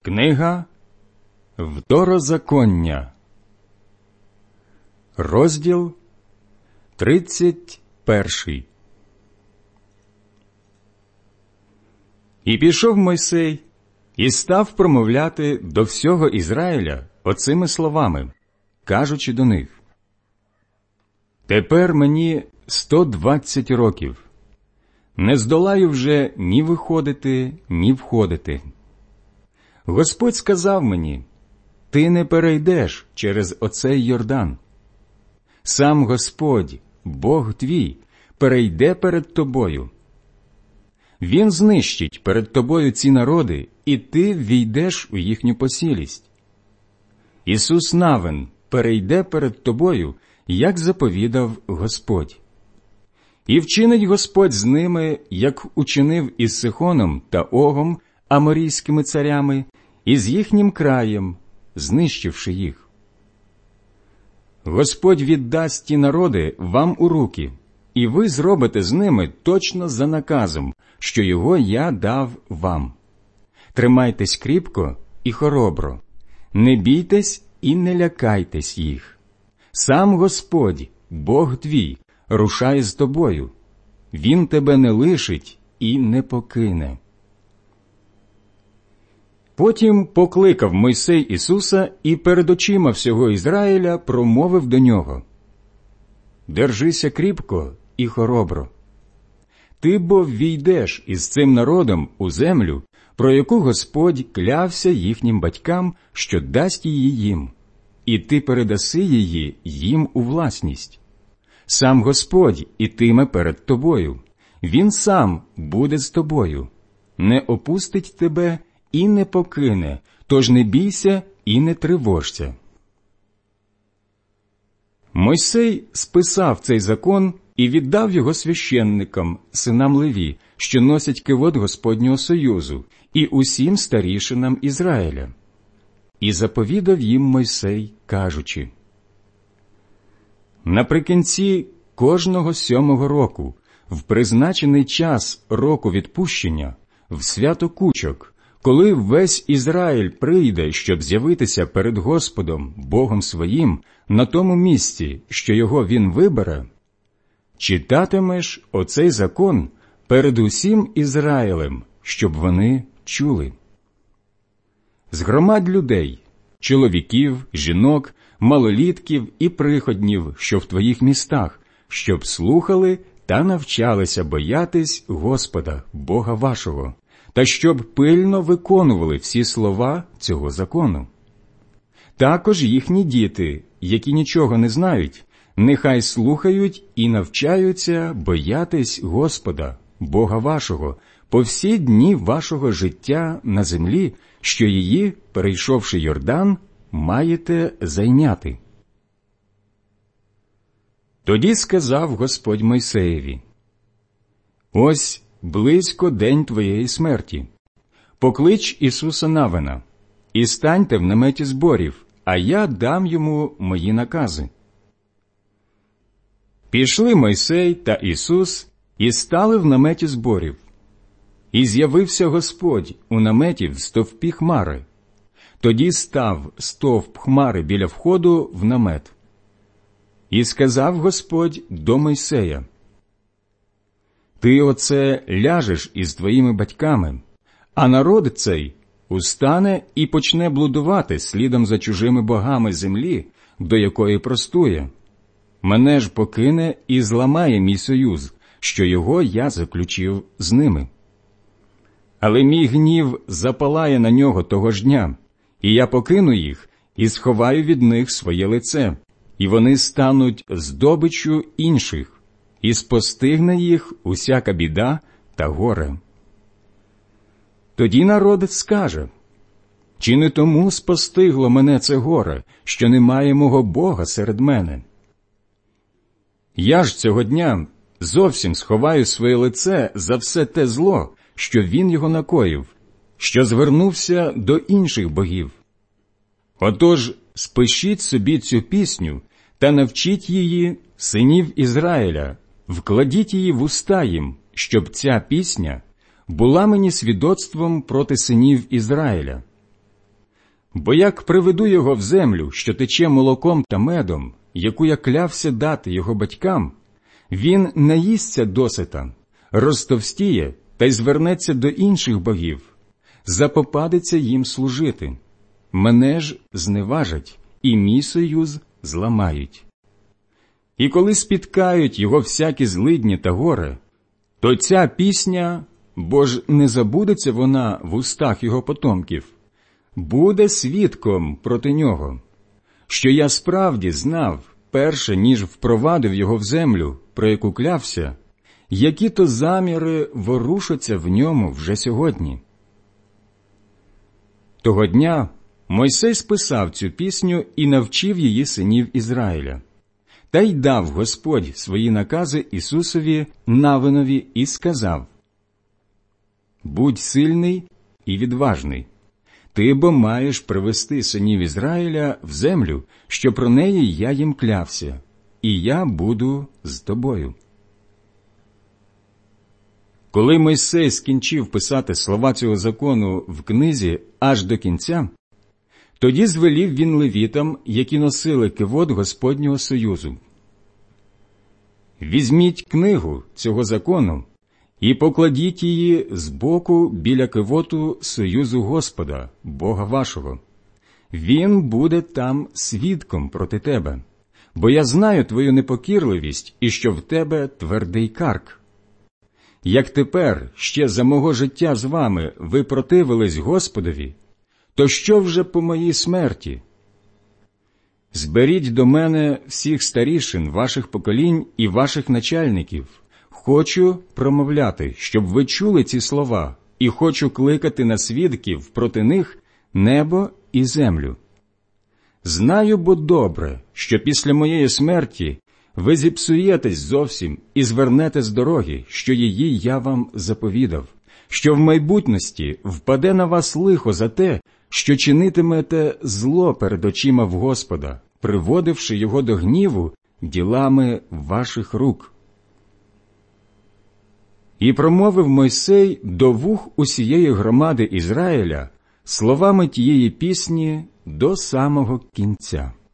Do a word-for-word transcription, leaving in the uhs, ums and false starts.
Книга Второзаконня, розділ тридцять перший. І пішов Мойсей, і став промовляти до всього Ізраїля оцими словами, кажучи до них: «Тепер мені сто двадцять років, не здолаю вже ні виходити, ні входити. Господь сказав мені: ти не перейдеш через оцей Йордан. Сам Господь, Бог твій, перейде перед тобою. Він знищить перед тобою ці народи, і ти ввійдеш у їхню посілість. Ісус Навин перейде перед тобою, як заповідав Господь. І вчинить Господь з ними, як учинив із Сихоном та Огом, аморійськими царями, і з їхнім краєм, знищивши їх. Господь віддасть ті народи вам у руки, і ви зробите з ними точно за наказом, що його я дав вам. Тримайтесь кріпко і хоробро, не бійтесь і не лякайтесь їх. Сам Господь, Бог твій, рушає з тобою. Він тебе не лишить і не покине». Потім покликав Мойсей Ісуса і перед очима всього Ізраїля промовив до нього: «Держися кріпко і хоробро. Ти бо ввійдеш із цим народом у землю, про яку Господь клявся їхнім батькам, що дасть її їм, і ти передаси її їм у власність. Сам Господь ітиме перед тобою, Він сам буде з тобою, не опустить тебе і не покине, тож не бійся і не тривожся». Мойсей списав цей закон і віддав його священникам, синам Леві, що носять кивот Господнього союзу, і усім старішинам Ізраїля. І заповідав їм Мойсей, кажучи: «Наприкінці кожного сьомого року, в призначений час року відпущення, в свято кучок, коли весь Ізраїль прийде, щоб з'явитися перед Господом, Богом своїм, на тому місці, що його Він вибере, читатимеш оцей закон перед усім Ізраїлем, щоб вони чули. Згромадь людей, чоловіків, жінок, малолітків і приходнів, що в твоїх містах, щоб слухали та навчалися боятись Господа, Бога вашого, та щоб пильно виконували всі слова цього закону. Також їхні діти, які нічого не знають, нехай слухають і навчаються боятись Господа, Бога вашого, по всі дні вашого життя на землі, що її, перейшовши Йордан, маєте зайняти». Тоді сказав Господь Мойсеєві: «Ось близько день твоєї смерті. Поклич Ісуса Навина, і станьте в наметі зборів, а я дам йому мої накази». Пішли Мойсей та Ісус і стали в наметі зборів. І з'явився Господь у наметі в стовпі хмари. Тоді став стовп хмари біля входу в намет. І сказав Господь до Мойсея: «Ти оце ляжеш із твоїми батьками, а народ цей устане і почне блудувати слідом за чужими богами землі, до якої простує. Мене ж покине і зламає мій союз, що його я заключив з ними. Але мій гнів запалає на нього того ж дня, і я покину їх і сховаю від них своє лице, і вони стануть здобиччю інших, і спостигне їх усяка біда та горе. Тоді народ скаже: чи не тому спостигло мене це горе, що немає мого Бога серед мене? Я ж цього дня зовсім сховаю своє лице за все те зло, що він його накоїв, що звернувся до інших богів. Отож, спишіть собі цю пісню та навчіть її синів Ізраїля, вкладіть її в уста їм, щоб ця пісня була мені свідоцтвом проти синів Ізраїля. Бо як приведу його в землю, що тече молоком та медом, яку я клявся дати його батькам, він наїсться досита, розтовстіє та й звернеться до інших богів, запопадеться їм служити. Мене ж зневажать, і мій союз зламають. І коли спіткають його всякі злидні та горе, то ця пісня, бо ж не забудеться вона в устах його потомків, буде свідком проти нього, що я справді знав, перше, ніж впровадив його в землю, про яку клявся, які то заміри ворушаться в ньому вже сьогодні. Того дня Мойсей списав цю пісню і навчив її синів Ізраїля. Та й дав Господь свої накази Ісусові Навинові і сказав: «Будь сильний і відважний. Ти бо маєш привести синів Ізраїля в землю, що про неї я їм клявся, і я буду з тобою». Коли Мойсей скінчив писати слова цього закону в книзі аж до кінця, тоді звелів він левітам, які носили кивот Господнього союзу: «Візьміть книгу цього закону і покладіть її збоку біля кивоту союзу Господа, Бога вашого. Він буде там свідком проти тебе, бо я знаю твою непокірливість і що в тебе твердий карк. Як тепер ще за мого життя з вами ви противились Господові, то що вже по моїй смерті? Зберіть до мене всіх старішин ваших поколінь і ваших начальників. Хочу промовляти, щоб ви чули ці слова, і хочу кликати на свідків проти них небо і землю. Знаю бо добре, що після моєї смерті ви зіпсуєтесь зовсім і звернете з дороги, що її я вам заповідав, що в майбутності впаде на вас лихо за те, що чинитимете зло перед очима в Господа, приводивши його до гніву ділами ваших рук». І промовив Мойсей до вух усієї громади Ізраїля словами тієї пісні до самого кінця.